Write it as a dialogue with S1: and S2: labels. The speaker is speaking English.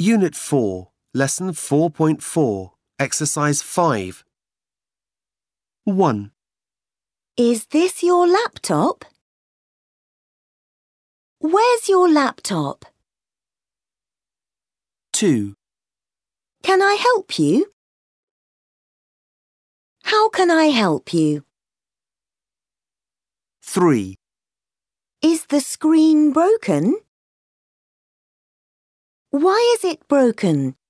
S1: Unit 4, Lesson 4.4, Exercise 5. 1.
S2: Is this your laptop? Where's your laptop?
S1: 2.
S2: Can I help you? How can I help you?
S1: 3.
S2: Is the screen broken? Why is it broken?